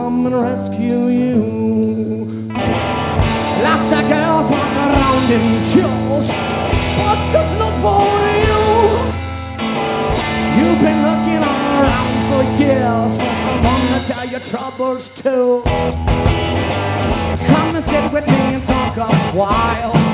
come and rescue you. Lots of girls walk around in chills, but that's not for you. You've been looking around for years for someone to tell your troubles to. Come and sit with me and talk a while.